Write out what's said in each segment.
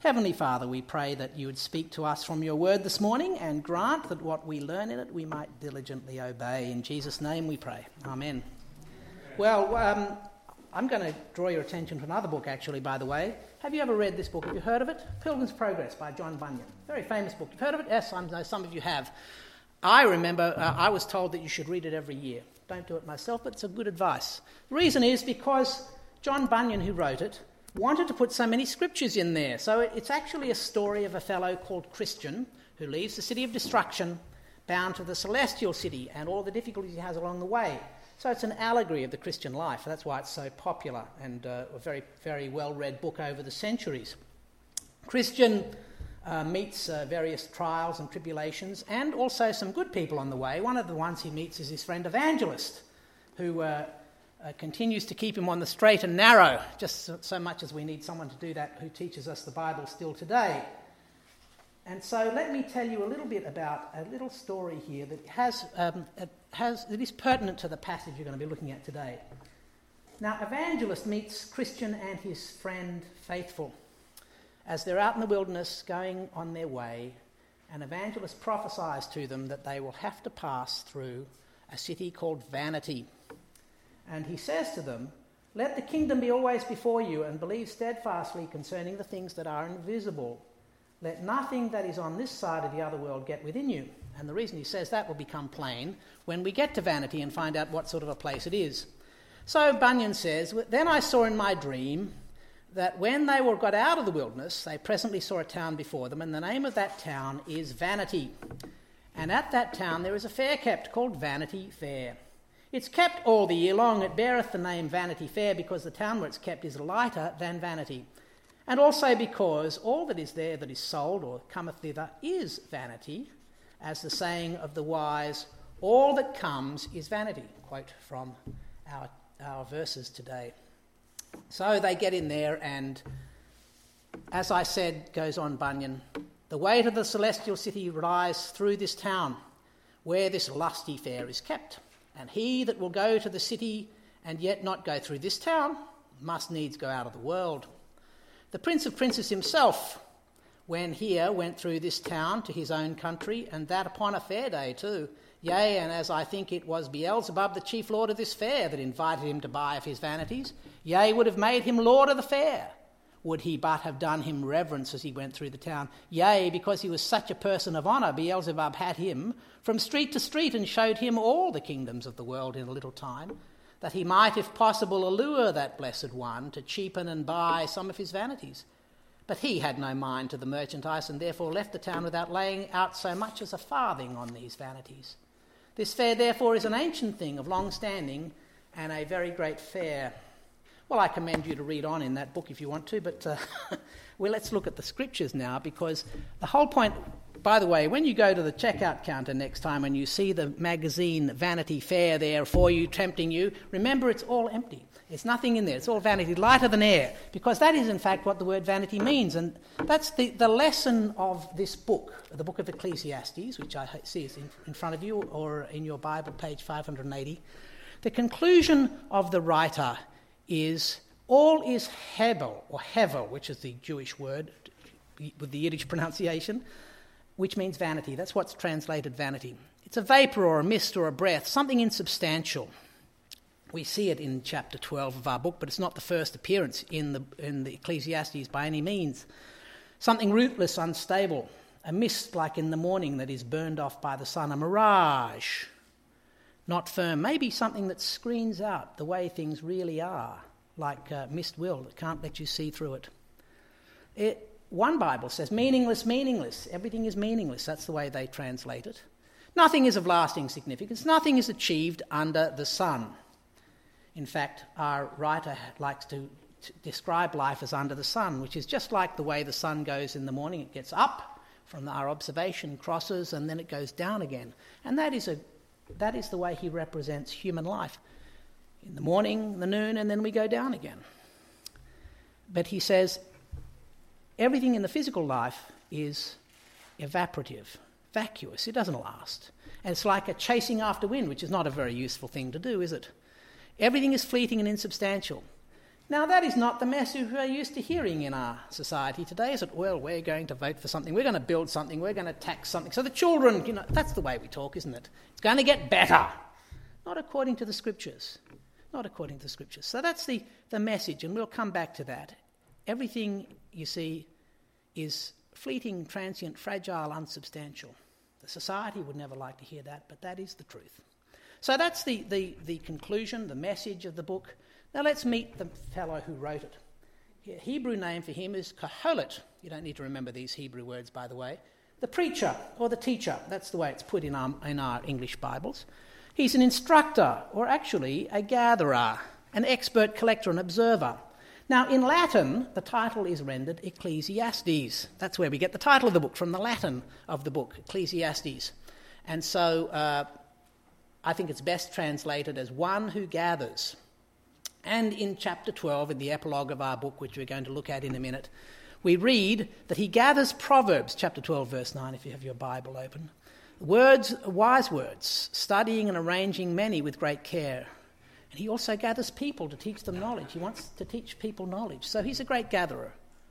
Heavenly Father, we pray that you would speak to us from your word this morning and grant that what we learn in it we might diligently obey. In Jesus' name we pray. Amen. Well, I'm going to draw your attention to another book, actually, by the way. Have you ever read this book? Have you heard of it? Pilgrim's Progress by John Bunyan. Very famous book. You've heard of it? Yes, I know some of you have. I remember I was told that you should read it every year. Don't do it myself, but it's a good advice. The reason is because John Bunyan, who wrote it, wanted to put so many scriptures in there. So it's actually a story of a fellow called Christian who leaves the city of destruction bound to the celestial city and all the difficulties he has along the way. So it's an allegory of the Christian life. That's why it's so popular and a very, very well-read book over the centuries. Christian meets various trials and tribulations and also some good people on the way. One of the ones he meets is his friend Evangelist, who continues to keep him on the straight and narrow, just so much as we need someone to do that who teaches us the Bible still today. And so let me tell you a little bit about a little story here that that is pertinent to the passage you're going to be looking at today. Now, Evangelist meets Christian and his friend Faithful as they're out in the wilderness going on their way, and Evangelist prophesies to them that they will have to pass through a city called Vanity. And he says to them, "Let the kingdom be always before you, and believe steadfastly concerning the things that are invisible. Let nothing that is on this side of the other world get within you." And the reason he says that will become plain when we get to Vanity and find out what sort of a place it is. So Bunyan says, "Then I saw in my dream that when they got out of the wilderness, they presently saw a town before them, and the name of that town is Vanity. And at that town there is a fair kept called Vanity Fair. It's kept all the year long. It beareth the name Vanity Fair because the town where it's kept is lighter than vanity. And also because all that is there that is sold or cometh thither is vanity, as the saying of the wise, all that comes is vanity." Quote from our verses today. So they get in there and, as I said, goes on Bunyan, "The way to the celestial city lies through this town, where this lusty fair is kept. And he that will go to the city and yet not go through this town must needs go out of the world. The Prince of Princes himself, when here, went through this town to his own country, and that upon a fair day too. Yea, and as I think it was Beelzebub, the chief lord of this fair, that invited him to buy of his vanities, yea, would have made him lord of the fair, would he but have done him reverence as he went through the town. Yea, because he was such a person of honour, Beelzebub had him from street to street, and showed him all the kingdoms of the world in a little time, that he might, if possible, allure that blessed one to cheapen and buy some of his vanities. But he had no mind to the merchandise, and therefore left the town without laying out so much as a farthing on these vanities. This fair, therefore, is an ancient thing of long standing, and a very great fair." Well, I commend you to read on in that book if you want to, but well, let's look at the scriptures now, because the whole point, by the way, when you go to the checkout counter next time and you see the magazine Vanity Fair there for you, tempting you, remember it's all empty. There's nothing in there. It's all vanity, lighter than air, because that is in fact what the word vanity means. And that's the lesson of this book, the book of Ecclesiastes, which I see is in front of you or in your Bible, page 580. The conclusion of the writer is all is Hebel, or Hevel, which is the Jewish word with the Yiddish pronunciation, which means vanity. That's what's translated vanity. It's a vapour or a mist or a breath, something insubstantial. We see it in chapter 12 of our book, but it's not the first appearance in the Ecclesiastes by any means. Something rootless, unstable, a mist like in the morning that is burned off by the sun, a mirage, not firm, maybe something that screens out the way things really are, like mist will, it can't let you see through it. One Bible says meaningless, meaningless, everything is meaningless, that's the way they translate it. Nothing is of lasting significance, nothing is achieved under the sun. In fact, our writer likes to describe life as under the sun, which is just like the way the sun goes in the morning. It gets up from our observation, crosses, and then it goes down again. And that is the way he represents human life. In the morning, the noon, and then we go down again. But he says everything in the physical life is evaporative, vacuous. It doesn't last. And it's like a chasing after wind, which is not a very useful thing to do, is it? Everything is fleeting and insubstantial. Now, that is not the message we're used to hearing in our society today, is it? Well, we're going to vote for something, we're going to build something, we're going to tax something. So the children, that's the way we talk, isn't it? It's going to get better. Not according to the Scriptures. Not according to the Scriptures. So that's the message, and we'll come back to that. Everything, you see, is fleeting, transient, fragile, unsubstantial. The society would never like to hear that, but that is the truth. So that's the conclusion, the message of the book. Now let's meet the fellow who wrote it. The Hebrew name for him is Kohelet. You don't need to remember these Hebrew words, by the way. The preacher or the teacher, that's the way it's put in our English Bibles. He's an instructor, or actually a gatherer, an expert collector, an observer. Now in Latin, the title is rendered Ecclesiastes. That's where we get the title of the book, from the Latin of the book, Ecclesiastes. And so I think it's best translated as one who gathers. And in chapter 12, in the epilogue of our book, which we're going to look at in a minute, we read that he gathers proverbs, chapter 12, verse 9, if you have your Bible open. Words, wise words, studying and arranging many with great care. And he also gathers people to teach them knowledge. He wants to teach people knowledge. So he's a great gatherer.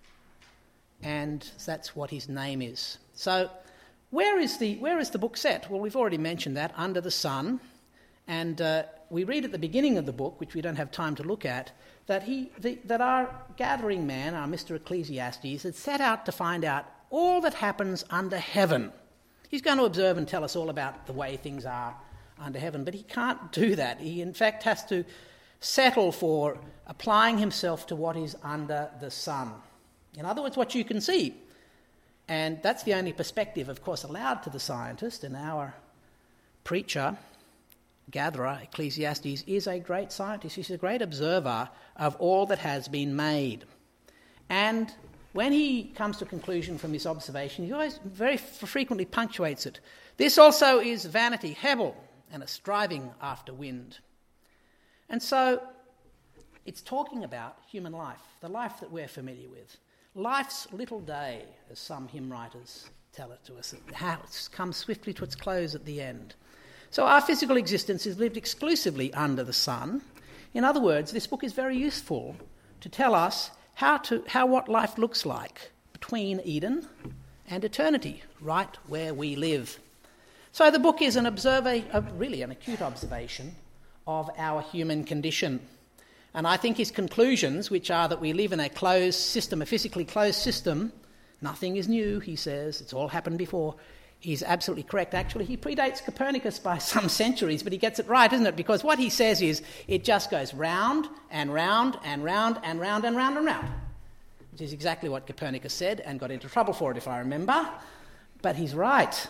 And that's what his name is. So where is the book set? Well, we've already mentioned that, under the sun. And we read at the beginning of the book, which we don't have time to look at, that our gathering man, our Mr. Ecclesiastes, had set out to find out all that happens under heaven. He's going to observe and tell us all about the way things are under heaven, but he can't do that. He, in fact, has to settle for applying himself to what is under the sun. In other words, what you can see. And that's the only perspective, of course, allowed to the scientist, and our preacher, gatherer, Ecclesiastes, is a great scientist. He's a great observer of all that has been made. And when he comes to a conclusion from his observation, he always very frequently punctuates it. This also is vanity, hebel, and a striving after wind. And so it's talking about human life, the life that we're familiar with. Life's little day, as some hymn writers tell it to us, how it comes swiftly to its close at the end. So our physical existence is lived exclusively under the sun. In other words, this book is very useful to tell us how what life looks like between Eden and eternity, right where we live. So the book is really an acute observation of our human condition. And I think his conclusions, which are that we live in a closed system, a physically closed system, nothing is new, he says, it's all happened before, he's absolutely correct. Actually, he predates Copernicus by some centuries, but he gets it right, isn't it? Because what he says is it just goes round and round and round and round and round and round, which is exactly what Copernicus said and got into trouble for it, if I remember. But he's right.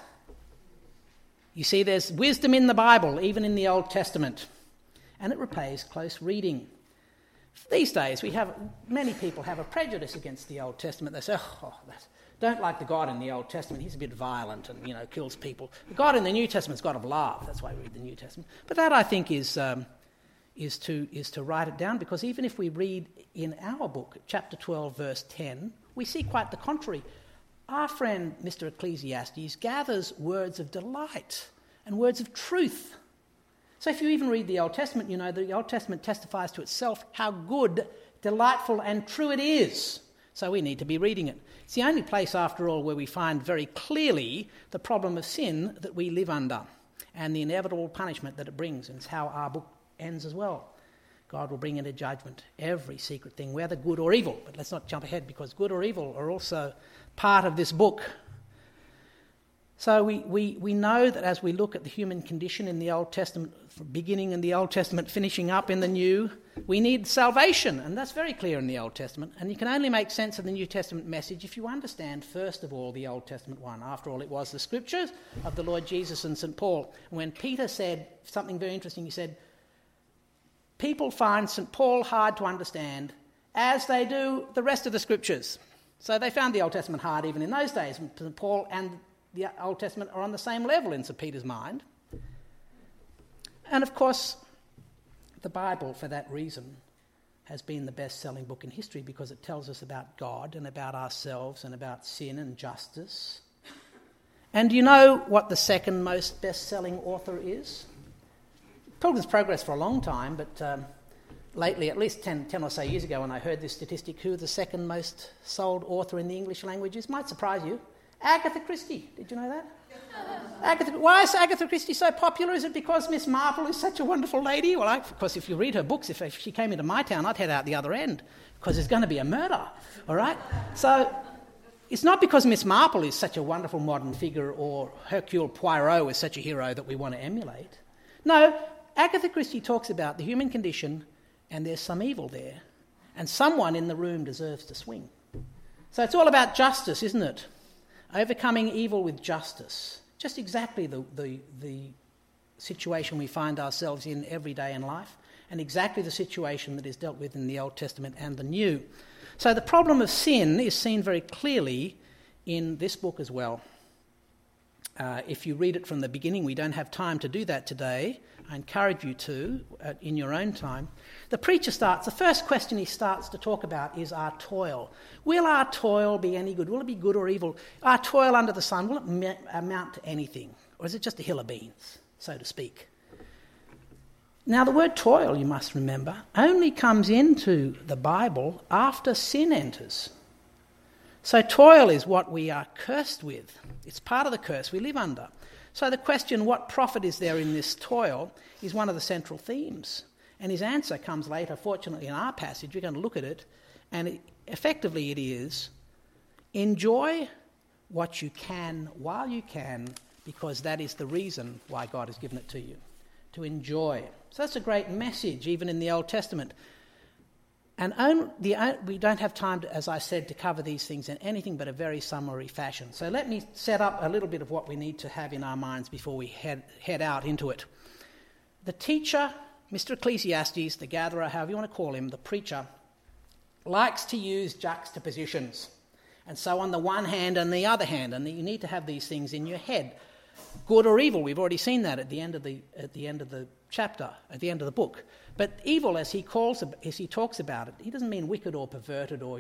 You see, there's wisdom in the Bible, even in the Old Testament, and it repays close reading. These days, many people have a prejudice against the Old Testament. They say, don't like the God in the Old Testament. He's a bit violent and, kills people. The God in the New Testament's God of love. That's why we read the New Testament. But that, I think, is to write it down, because even if we read in our book, chapter 12, verse 10, we see quite the contrary. Our friend, Mr. Ecclesiastes, gathers words of delight and words of truth. So if you even read the Old Testament, you know the Old Testament testifies to itself how good, delightful and true it is. So we need to be reading it. It's the only place, after all, where we find very clearly the problem of sin that we live under and the inevitable punishment that it brings. And it's how our book ends as well. God will bring into judgment every secret thing, whether good or evil. But let's not jump ahead, because good or evil are also part of this book. So we know that as we look at the human condition in the Old Testament, beginning in the Old Testament, finishing up in the New, we need salvation, and that's very clear in the Old Testament. And you can only make sense of the New Testament message if you understand, first of all, the Old Testament one. After all, it was the Scriptures of the Lord Jesus and St. Paul. And when Peter said something very interesting, he said, people find St. Paul hard to understand, as they do the rest of the Scriptures. So they found the Old Testament hard even in those days. St. Paul and the Old Testament are on the same level in St. Peter's mind. And of course, the Bible, for that reason, has been the best-selling book in history, because it tells us about God and about ourselves and about sin and justice. And do you know what the second most best-selling author is? Pilgrim's Progress for a long time, but lately, at least 10 or so years ago when I heard this statistic, who the second most sold author in the English language is, might surprise you, Agatha Christie. Did you know that? Why is Agatha Christie so popular? Is it because Miss Marple is such a wonderful lady? Well, of course, if you read her books, if she came into my town, I'd head out the other end because there's going to be a murder, all right? So it's not because Miss Marple is such a wonderful modern figure or Hercule Poirot is such a hero that we want to emulate. No, Agatha Christie talks about the human condition and there's some evil there, and someone in the room deserves to swing. So it's all about justice, isn't it? Overcoming evil with justice. Just exactly the situation we find ourselves in every day in life, and exactly the situation that is dealt with in the Old Testament and the New. So the problem of sin is seen very clearly in this book as well. If you read it from the beginning, we don't have time to do that today. I encourage you to, in your own time. The first question he starts to talk about is our toil. Will our toil be any good? Will it be good or evil? Our toil under the sun, will it amount to anything? Or is it just a hill of beans, so to speak? Now, the word toil, you must remember, only comes into the Bible after sin enters. So toil is what we are cursed with. It's part of the curse we live under. So the question, what profit is there in this toil, is one of the central themes. And his answer comes later, fortunately, in our passage. We're going to look at it. And effectively it is, enjoy what you can while you can, because that is the reason why God has given it to you, to enjoy. So that's a great message, even in the Old Testament. And we don't have time, as I said, to cover these things in anything but a very summary fashion. So let me set up a little bit of what we need to have in our minds before we head out into it. The teacher, Mr. Ecclesiastes, the gatherer, however you want to call him, the preacher, likes to use juxtapositions. And so on the one hand and the other hand, and you need to have these things in your head. Good or evil, we've already seen that at the end of the chapter, at the end of the book. But evil, as he talks about it, he doesn't mean wicked or perverted or,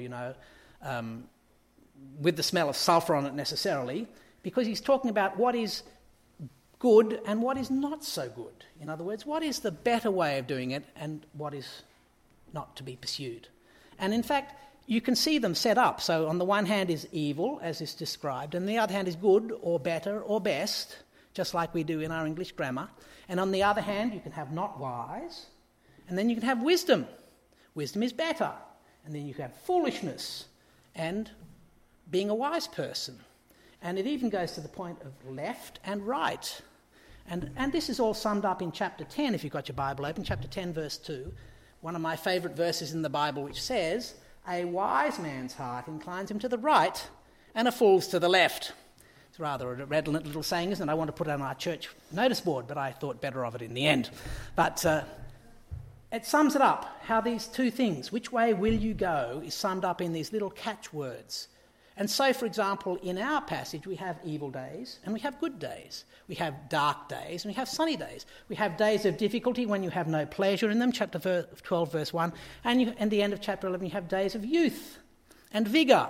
with the smell of sulphur on it necessarily, because he's talking about what is good and what is not so good. In other words, what is the better way of doing it and what is not to be pursued. And in fact, you can see them set up. So on the one hand is evil, as is described, and the other hand is good or better or best, just like we do in our English grammar. And on the other hand, you can have not wise, and then you can have wisdom. Wisdom is better. And then you can have foolishness and being a wise person. And it even goes to the point of left and right. And this is all summed up in chapter 10, if you've got your Bible open, chapter 10, verse 2, one of my favourite verses in the Bible, which says, "A wise man's heart inclines him to the right, and a fool's to the left." It's rather a redolent little saying, isn't it? I want to put it on our church notice board, but I thought better of it in the end. But it sums it up, how these two things, which way will you go, is summed up in these little catchwords. And so, for example, in our passage, we have evil days and we have good days. We have dark days and we have sunny days. We have days of difficulty when you have no pleasure in them, chapter 12, verse 1. And the end of chapter 11, you have days of youth and vigour.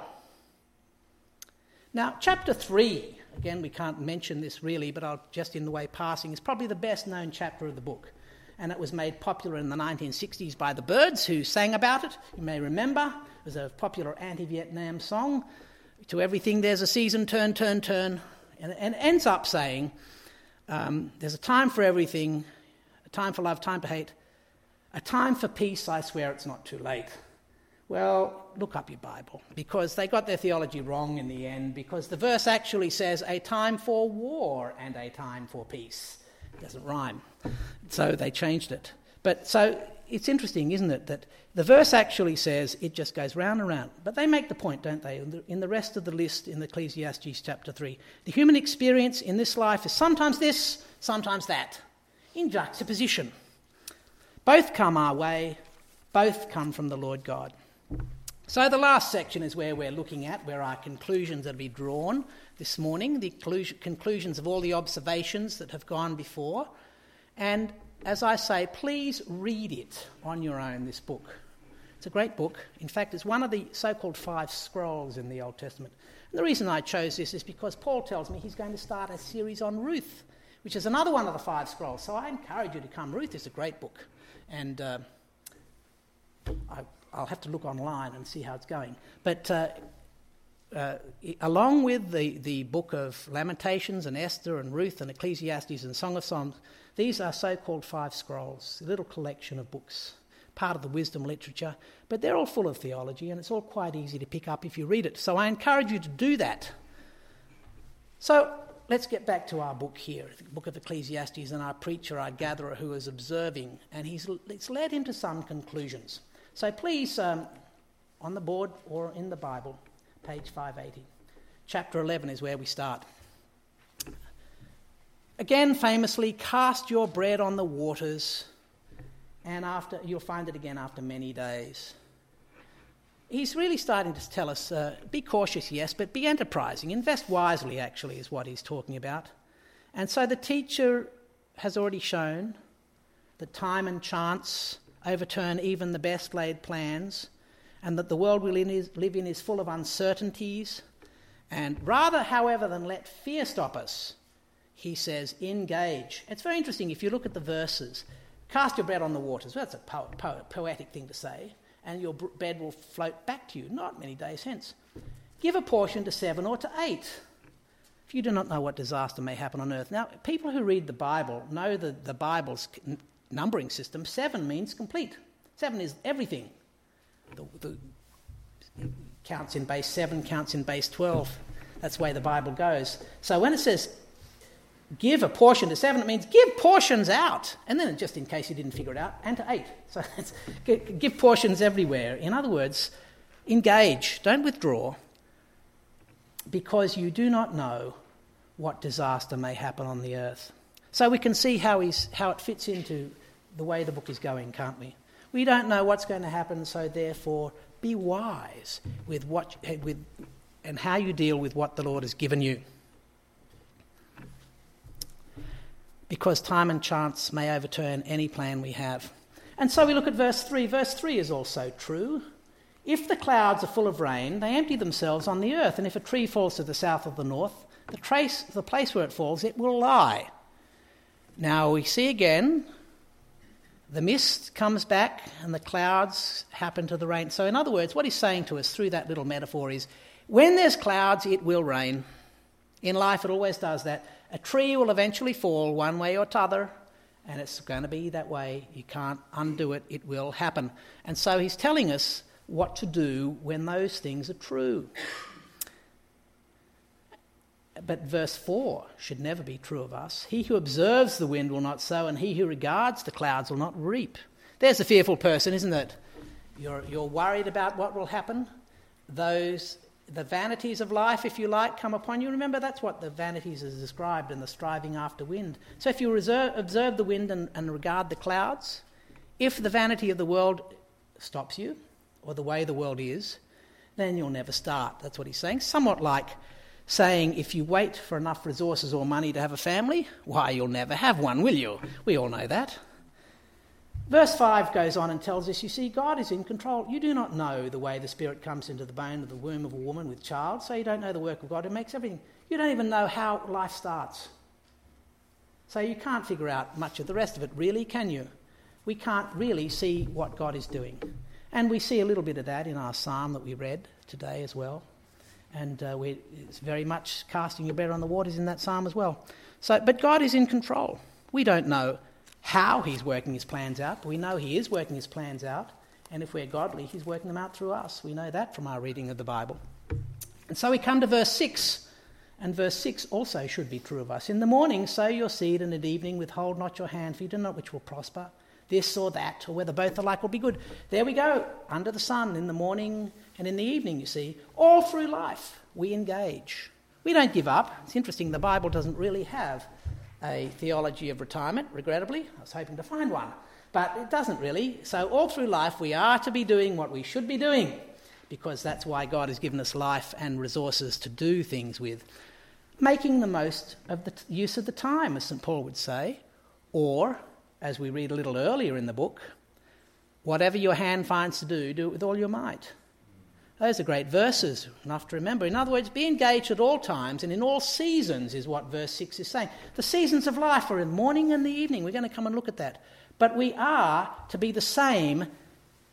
Now, chapter 3, again, we can't mention this really, but I'll just in the way passing, is probably the best known chapter of the book. And it was made popular in the 1960s by the Byrds, who sang about it. You may remember, it was a popular anti-Vietnam song. To everything there's a season, turn, turn, turn. And it ends up saying, there's a time for everything, a time for love, time for hate, a time for peace, I swear it's not too late. Well, look up your Bible, because they got their theology wrong in the end, because the verse actually says a time for war and a time for peace. It doesn't rhyme. So they changed it. But so it's interesting, isn't it, that the verse actually says it just goes round and round. But they make the point, don't they, in the rest of the list in Ecclesiastes chapter 3. The human experience in this life is sometimes this, sometimes that, in juxtaposition. Both come our way, both come from the Lord God. So the last section is where we're looking at, where our conclusions are to be drawn this morning, the conclusions of all the observations that have gone before. And as I say, please read it on your own, this book. It's a great book. In fact, it's one of the so-called 5 scrolls in the Old Testament. And the reason I chose this is because Paul tells me he's going to start a series on Ruth, which is another one of the 5 scrolls. So I encourage you to come. Ruth is a great book. And I'll have to look online and see how it's going. But along with the book of Lamentations and Esther and Ruth and Ecclesiastes and Song of Songs, these are so-called 5 scrolls, a little collection of books, part of the wisdom literature, but they're all full of theology and it's all quite easy to pick up if you read it. So I encourage you to do that. So let's get back to our book here, the book of Ecclesiastes, and our preacher, our gatherer, who is observing, and it's led him to some conclusions. So please, on the board or in the Bible, page 580. Chapter 11 is where we start. Again, famously, cast your bread on the waters, and you'll find it again after many days. He's really starting to tell us, be cautious, yes, but be enterprising. Invest wisely, actually, is what he's talking about. And so the teacher has already shown that time and chance overturn even the best laid plans, and that the world we live in is full of uncertainties. And rather, however, than let fear stop us, he says, engage. It's very interesting if you look at the verses. Cast your bread on the waters. Well, that's a poetic thing to say. And your bread will float back to you, not many days hence. Give a portion to 7 or to 8. If you do not know what disaster may happen on earth. Now, people who read the Bible know that the Bible's numbering system. 7 means complete. 7 is everything. The counts in base 7, counts in base 12. That's the way the Bible goes. So when it says give a portion to 7, it means give portions out. And then, just in case you didn't figure it out, and to 8. So it's, give portions everywhere. In other words, engage, don't withdraw, because you do not know what disaster may happen on the earth. So we can see how it fits into the way the book is going, can't we? We don't know what's going to happen, so therefore be wise with and how you deal with what the Lord has given you. Because time and chance may overturn any plan we have. And so we look at verse 3. Verse 3 is also true. If the clouds are full of rain, they empty themselves on the earth, and if a tree falls to the south or the north, the place where it falls, it will lie. Now we see again, the mist comes back and the clouds happen to the rain. So in other words, what he's saying to us through that little metaphor is, when there's clouds, it will rain. In life, it always does that. A tree will eventually fall one way or t'other, and it's going to be that way. You can't undo it. It will happen. And so he's telling us what to do when those things are true. But verse 4 should never be true of us. He who observes the wind will not sow, and he who regards the clouds will not reap. There's a fearful person, isn't it? You're worried about what will happen. The vanities of life, if you like, come upon you. Remember, that's what the vanities is described in the striving after wind. So if you observe the wind and regard the clouds, if the vanity of the world stops you, or the way the world is, then you'll never start. That's what he's saying. Somewhat like saying, if you wait for enough resources or money to have a family, why, you'll never have one, will you? We all know that. Verse 5 goes on and tells us, you see, God is in control. You do not know the way the Spirit comes into the bone of the womb of a woman with child, so you don't know the work of God who makes everything. You don't even know how life starts. So you can't figure out much of the rest of it, really, can you? We can't really see what God is doing. And we see a little bit of that in our psalm that we read today as well. And it's very much casting your bread on the waters in that psalm as well. But God is in control. We don't know how he's working his plans out, but we know he is working his plans out, and if we're godly, he's working them out through us. We know that from our reading of the Bible. And so we come to verse 6, and verse 6 also should be true of us. In the morning sow your seed, and at evening withhold not your hand, for you do not know which will prosper, this or that, or whether both alike will be good. There we go, under the sun, in the morning and in the evening, you see. All through life, we engage. We don't give up. It's interesting, the Bible doesn't really have a theology of retirement, regrettably. I was hoping to find one, but it doesn't really. So all through life we are to be doing what we should be doing, because that's why God has given us life and resources to do things with. Making the most of the use of the time, as St. Paul would say, or, as we read a little earlier in the book, whatever your hand finds to do, do it with all your might. Those are great verses, enough to remember. In other words, be engaged at all times and in all seasons is what verse 6 is saying. The seasons of life are in the morning and the evening. We're going to come and look at that. But we are to be the same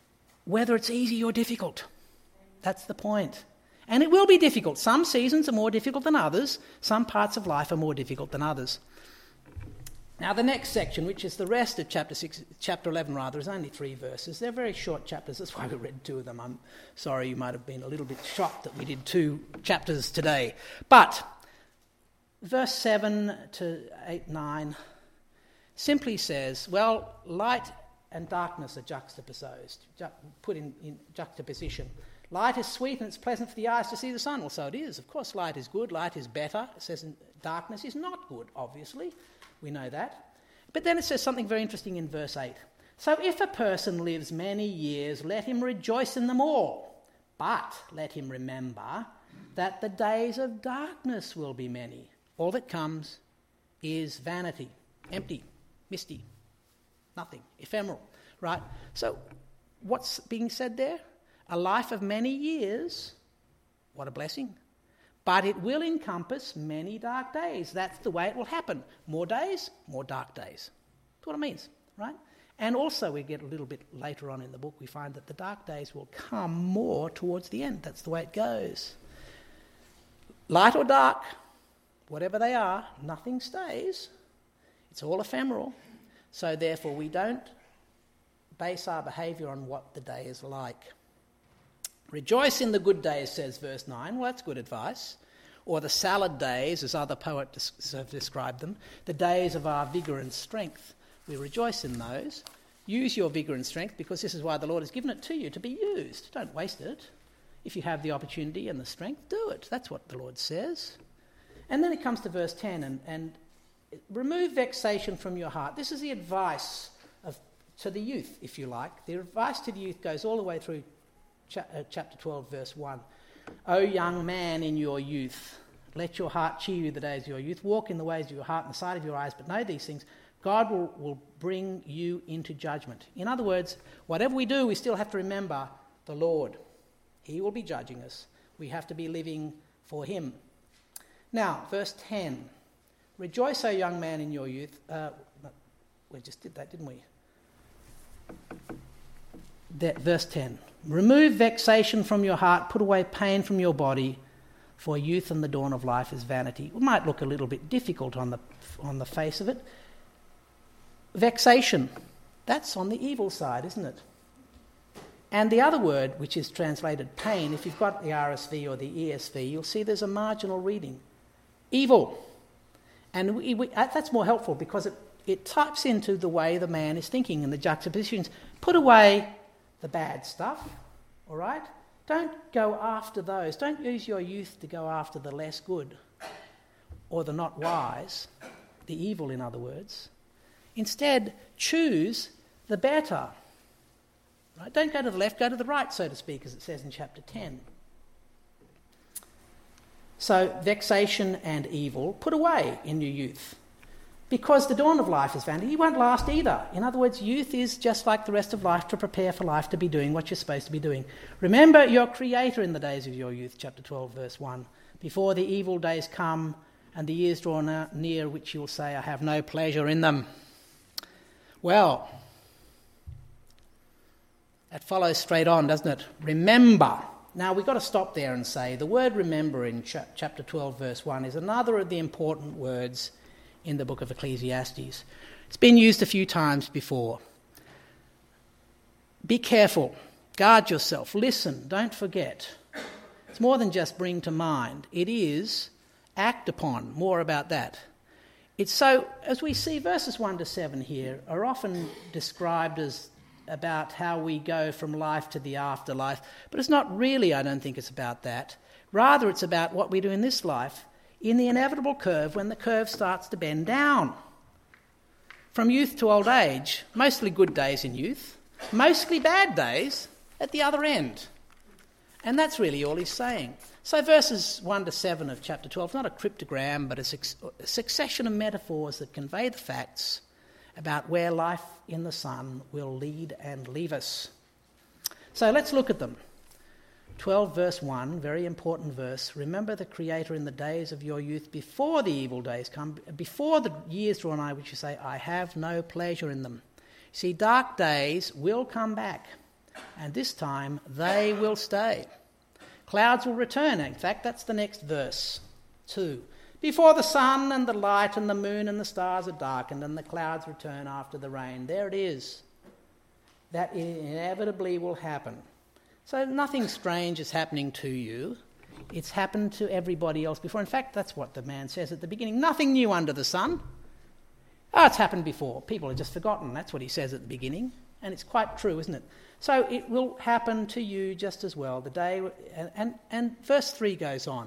whether it's easy or difficult. That's the point. And it will be difficult. Some seasons are more difficult than others. Some parts of life are more difficult than others. Now, the next section, which is the rest of chapter 11 rather, is only 3 verses. They're very short chapters. That's why we read 2 of them. I'm sorry you might have been a little bit shocked that we did 2 chapters today. But verse 7 to 8, 9 simply says, well, light and darkness are juxtaposed, put in juxtaposition. Light is sweet and it's pleasant for the eyes to see the sun. Well, so it is. Of course, light is good. Light is better. It says darkness is not good, obviously. We know that. But then it says something very interesting in verse 8. So if a person lives many years, let him rejoice in them all. But let him remember that the days of darkness will be many. All that comes is vanity, empty, misty, nothing, ephemeral, right? So what's being said there? A life of many years, what a blessing. But it will encompass many dark days. That's the way it will happen. More days, more dark days. That's what it means, right? And also we get a little bit later on in the book, we find that the dark days will come more towards the end. That's the way it goes. Light or dark, whatever they are, nothing stays. It's all ephemeral. So therefore we don't base our behaviour on what the day is like. Rejoice in the good days, says verse 9. Well, that's good advice. Or the salad days, as other poets have described them, the days of our vigour and strength. We rejoice in those. Use your vigour and strength because this is why the Lord has given it to you, to be used. Don't waste it. If you have the opportunity and the strength, do it. That's what the Lord says. And then it comes to verse 10, and remove vexation from your heart. This is the advice to the youth, if you like. The advice to the youth goes all the way through chapter 12, verse 1. O young man in your youth, let your heart cheer you the days of your youth. Walk in the ways of your heart and the sight of your eyes, but know these things. God will bring you into judgment. In other words, whatever we do, we still have to remember the Lord. He will be judging us. We have to be living for him. Now, verse 10. Rejoice, O young man, in your youth. We just did that, didn't we? Verse 10. Remove vexation from your heart, put away pain from your body, for youth and the dawn of life is vanity. It might look a little bit difficult on the face of it. Vexation, that's on the evil side, isn't it? And the other word, which is translated pain, if you've got the RSV or the ESV, you'll see there's a marginal reading. Evil. And that's more helpful because it types into the way the man is thinking and the juxtapositions. Put away the bad stuff, all right? Don't go after those. Don't use your youth to go after the less good or the not wise, the evil, in other words. Instead, choose the better. Right? Don't go to the left, go to the right, so to speak, as it says in chapter 10. So, vexation and evil, put away in your youth. Because the dawn of life is vanity. You won't last either. In other words, youth is just like the rest of life, to prepare for life, to be doing what you're supposed to be doing. Remember your Creator in the days of your youth, chapter 12, verse 1. Before the evil days come and the years draw near, which you'll say, I have no pleasure in them. Well, that follows straight on, doesn't it? Remember. Now, we've got to stop there and say the word remember in chapter 12, verse 1 is another of the important words in the book of Ecclesiastes. It's been used a few times before. Be careful. Guard yourself. Listen. Don't forget. It's more than just bring to mind. It is act upon. More about that. It's so, as we see, verses 1 to 7 here are often described as about how we go from life to the afterlife. But it's not really, I don't think it's about that. Rather, it's about what we do in this life, in the inevitable curve, when the curve starts to bend down. From youth to old age, mostly good days in youth, mostly bad days at the other end. And that's really all he's saying. So verses 1 to 7 of chapter 12, not a cryptogram, but a succession of metaphors that convey the facts about where life in the Son will lead and leave us. So let's look at them. 12 verse 1, very important verse. Remember the Creator in the days of your youth before the evil days come, before the years draw nigh, which you say, I have no pleasure in them. See, dark days will come back. and this time they will stay. Clouds will return. In fact, that's the next verse, 2. Before the sun and the light and the moon and the stars are darkened and the clouds return after the rain. There it is. That inevitably will happen. So nothing strange is happening to you. It's happened to everybody else before. In fact, that's what the man says at the beginning. Nothing new under the sun. Oh, it's happened before. People have just forgotten. That's what he says at the beginning. And it's quite true, isn't it? So it will happen to you just as well. The day, and verse 3 goes on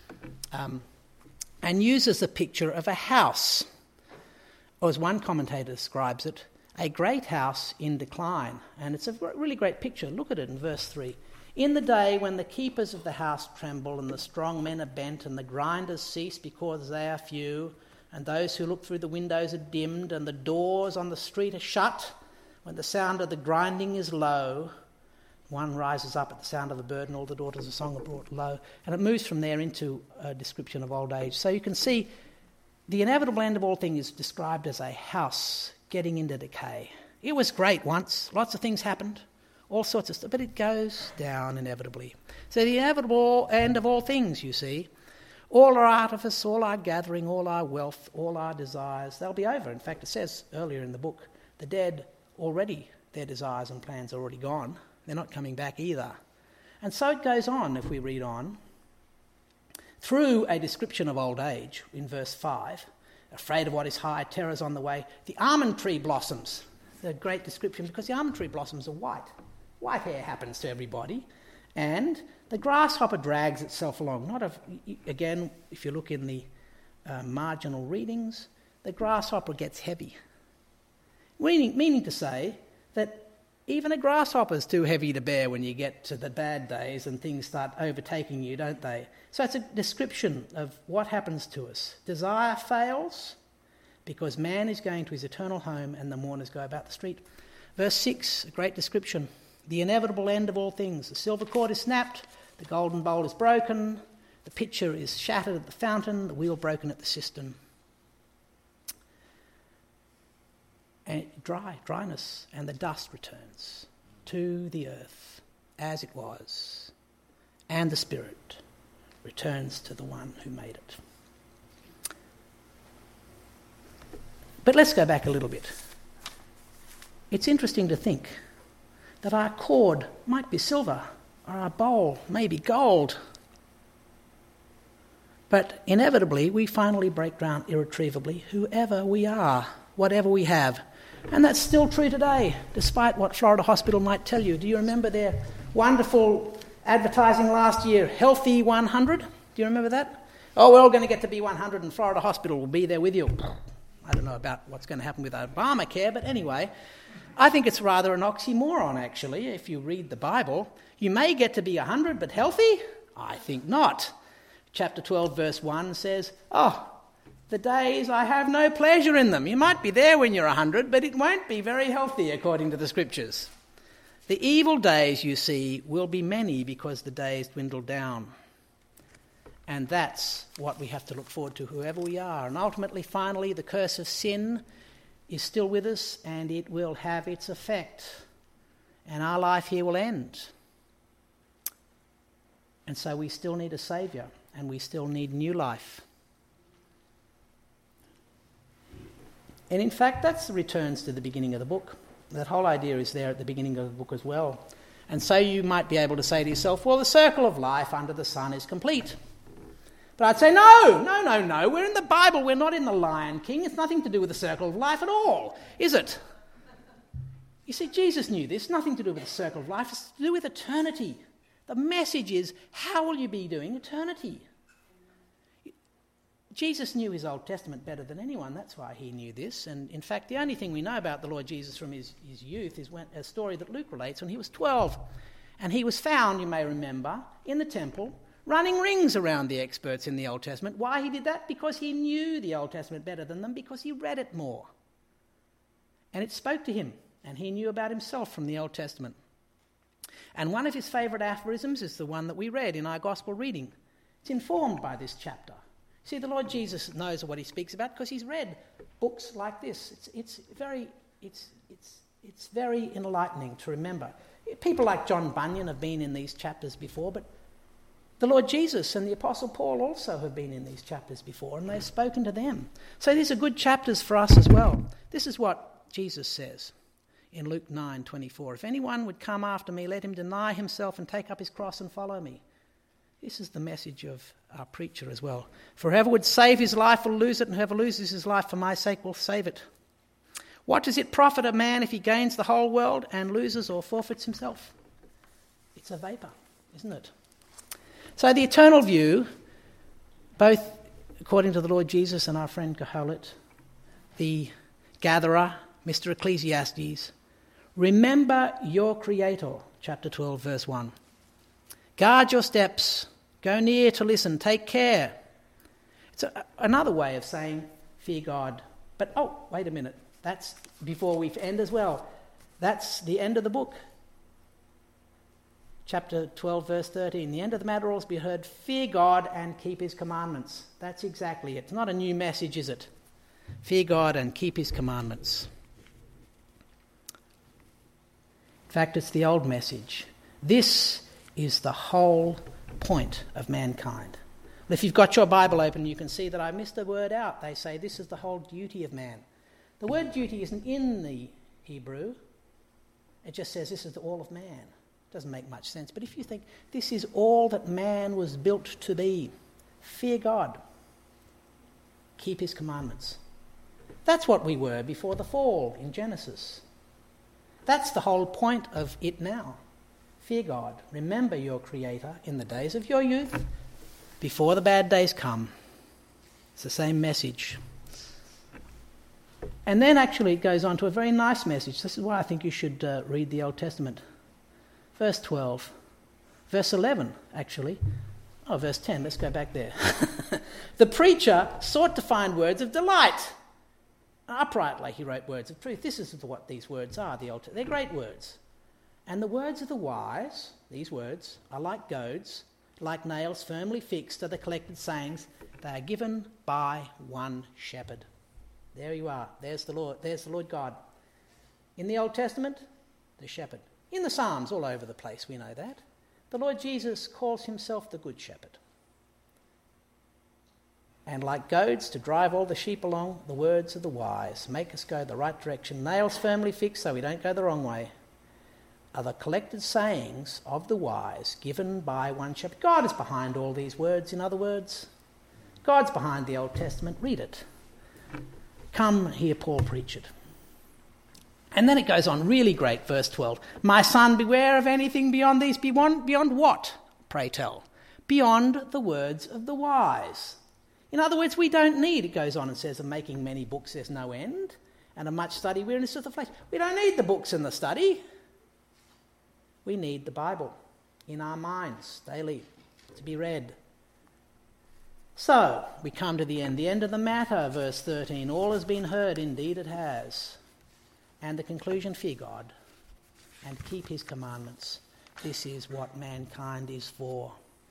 and uses the picture of a house, or as one commentator describes it, a great house in decline. And it's a really great picture. Look at it in verse 3. In the day when the keepers of the house tremble and the strong men are bent and the grinders cease because they are few and those who look through the windows are dimmed and the doors on the street are shut, when the sound of the grinding is low, one rises up at the sound of a bird and all the daughters of song are brought low. And it moves from there into a description of old age. So you can see the inevitable end of all things is described as a house getting into decay. It was great once. Lots of things happened. All sorts of stuff. But it goes down inevitably. So the inevitable end of all things, you see. All our artifice, all our gathering, all our wealth, all our desires, they'll be over. In fact, it says earlier in the book, the dead already, their desires and plans are already gone. They're not coming back either. And so it goes on, if we read on, through a description of old age in verse 5. Afraid of what is high, terrors on the way. The almond tree blossoms. It's a great description because the almond tree blossoms are white. White hair happens to everybody. And the grasshopper drags itself along. Again, if you look in the marginal readings, the grasshopper gets heavy. Meaning to say that even a grasshopper's too heavy to bear when you get to the bad days and things start overtaking you, don't they? So it's a description of what happens to us. Desire fails because man is going to his eternal home and the mourners go about the street. Verse 6, a great description. The inevitable end of all things. The silver cord is snapped, the golden bowl is broken, the pitcher is shattered at the fountain, the wheel broken at the cistern. And dryness, and the dust returns to the earth as it was, and the spirit returns to the one who made it. But let's go back a little bit. It's interesting to think that our cord might be silver, or our bowl may be gold. But inevitably, we finally break down irretrievably, whoever we are, whatever we have. And that's still true today, despite what Florida Hospital might tell you. Do you remember their wonderful advertising last year, Healthy 100? Do you remember that? Oh, we're all going to get to be 100 and Florida Hospital will be there with you. I don't know about what's going to happen with Obamacare, but anyway, I think it's rather an oxymoron, actually, if you read the Bible. You may get to be 100, but healthy? I think not. Chapter 12, verse 1 says, the days I have no pleasure in them. You might be there when you're 100, but it won't be very healthy according to the scriptures. The evil days, you see, will be many because the days dwindle down. And that's what we have to look forward to, whoever we are. And ultimately, finally, the curse of sin is still with us and it will have its effect. And our life here will end. And so we still need a saviour and we still need new life. And in fact, that returns to the beginning of the book. That whole idea is there at the beginning of the book as well. And so you might be able to say to yourself, well, the circle of life under the sun is complete. But I'd say, no. We're in the Bible. We're not in the Lion King. It's nothing to do with the circle of life at all, is it? You see, Jesus knew this. Nothing to do with the circle of life. It's to do with eternity. The message is, how will you be doing eternity? Jesus knew his Old Testament better than anyone. That's why he knew this. And in fact, the only thing we know about the Lord Jesus from his youth is a story that Luke relates when he was 12. And he was found, you may remember, in the temple, running rings around the experts in the Old Testament. Why he did that? Because he knew the Old Testament better than them, because he read it more. And it spoke to him, and he knew about himself from the Old Testament. And one of his favourite aphorisms is the one that we read in our Gospel reading. It's informed by this chapter. See, the Lord Jesus knows what he speaks about because he's read books like this. It's It's very enlightening to remember. People like John Bunyan have been in these chapters before, but the Lord Jesus and the Apostle Paul also have been in these chapters before, and they've spoken to them. So these are good chapters for us as well. This is what Jesus says in Luke 9:24. If anyone would come after me, let him deny himself and take up his cross and follow me. This is the message of our preacher as well. For whoever would save his life will lose it, and whoever loses his life for my sake will save it. What does it profit a man if he gains the whole world and loses or forfeits himself? It's a vapour, isn't it? So the eternal view, both according to the Lord Jesus and our friend Kohelet, the gatherer, Mr. Ecclesiastes, remember your Creator, chapter 12, verse 1. Guard your steps, go near to listen, take care. It's another way of saying fear God. But, wait a minute, that's before we end as well. That's the end of the book. Chapter 12, verse 13. The end of the matter all be heard, fear God and keep his commandments. That's exactly it. It's not a new message, is it? Fear God and keep his commandments. In fact, it's the old message. This is the whole point of mankind. If you've got your Bible open, you can see that I missed a word out. They say this is the whole duty of man. The word duty isn't in the Hebrew. It just says this is all of man. Doesn't make much sense. But if you think this is all that man was built to be, fear God, keep his commandments. That's what we were before the fall in Genesis. That's the whole point of it now. Fear God. Remember your Creator in the days of your youth, before the bad days come. It's the same message. And then actually it goes on to a very nice message. This is why I think you should read the Old Testament. Verse 12. Verse 11, actually. Verse 10. Let's go back there. The preacher sought to find words of delight. Uprightly he wrote words of truth. This is what these words are. They're great words. And the words of the wise, these words, are like goads, like nails firmly fixed to the collected sayings. They are given by one shepherd. There you are. There's the Lord. There's the Lord God. In the Old Testament, the shepherd. In the Psalms, all over the place, we know that. The Lord Jesus calls himself the Good Shepherd. And like goads to drive all the sheep along, the words of the wise make us go the right direction. Nails firmly fixed so we don't go the wrong way are the collected sayings of the wise given by one shepherd. God is behind all these words, in other words. God's behind the Old Testament. Read it. Come, hear Paul preach it. And then it goes on, really great, verse 12. My son, beware of anything beyond these. Beyond what, pray tell? Beyond the words of the wise. In other words, we don't need, it goes on and says, of making many books there's no end, and of much study weariness of the flesh. We don't need the books and the study. We need the Bible in our minds daily to be read. So, we come to the end of the matter, verse 13. All has been heard, indeed it has. And the conclusion, fear God and keep his commandments. This is what mankind is for.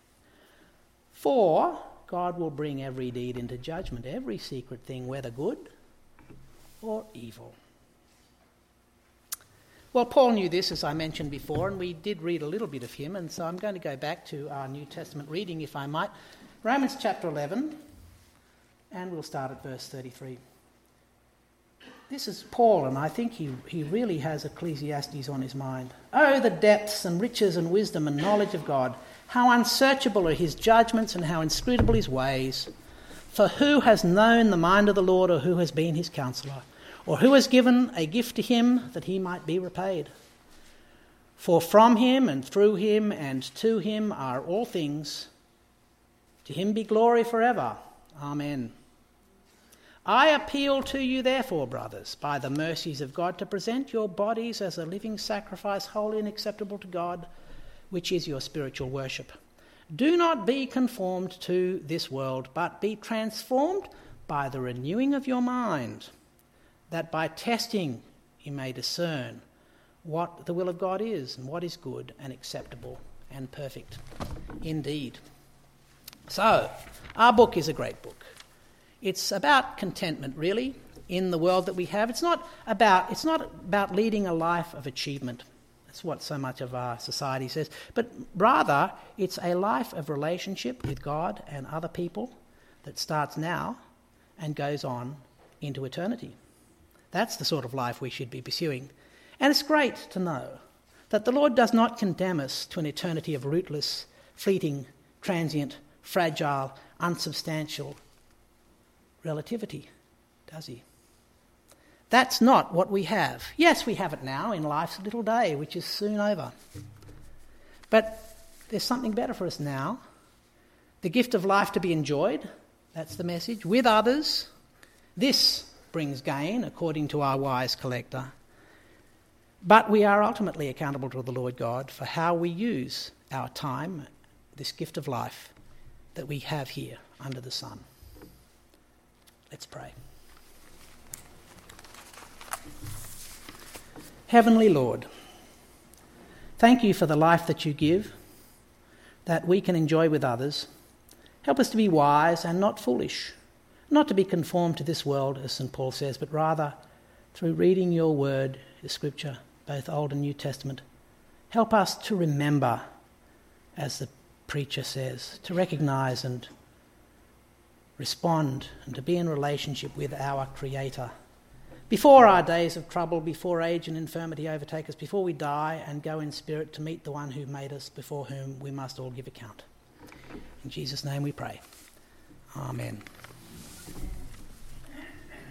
For God will bring every deed into judgment, every secret thing, whether good or evil. Well, Paul knew this, as I mentioned before, and we did read a little bit of him, and so I'm going to go back to our New Testament reading, if I might. Romans chapter 11, and we'll start at verse 33. This is Paul, and I think he really has Ecclesiastes on his mind. Oh, the depths and riches and wisdom and knowledge of God! How unsearchable are his judgments and how inscrutable his ways! For who has known the mind of the Lord, or who has been his counsellor? Or who has given a gift to him that he might be repaid? For from him and through him and to him are all things. To him be glory forever. Amen. I appeal to you, therefore, brothers, by the mercies of God, to present your bodies as a living sacrifice, holy and acceptable to God, which is your spiritual worship. Do not be conformed to this world, but be transformed by the renewing of your mind, that by testing you may discern what the will of God is, and what is good and acceptable and perfect indeed. So, our book is a great book. It's about contentment, really, in the world that we have. It's not about leading a life of achievement. That's what so much of our society says. But rather, it's a life of relationship with God and other people that starts now and goes on into eternity. That's the sort of life we should be pursuing. And it's great to know that the Lord does not condemn us to an eternity of rootless, fleeting, transient, fragile, unsubstantial relativity, does he? That's not what we have. Yes, we have it now in life's little day, which is soon over. But there's something better for us now. The gift of life to be enjoyed, that's the message, with others. This brings gain, according to our wise collector. But we are ultimately accountable to the Lord God for how we use our time, this gift of life that we have here under the sun. Let's pray. Heavenly Lord, thank you for the life that you give, that we can enjoy with others. Help us to be wise and not foolish, not to be conformed to this world, as St. Paul says, but rather, through reading your word, your scripture, both Old and New Testament, help us to remember, as the preacher says, to recognise and respond and to be in relationship with our Creator. Before our days of trouble, before age and infirmity overtake us, before we die and go in spirit to meet the one who made us, before whom we must all give account. In Jesus' name we pray. Amen.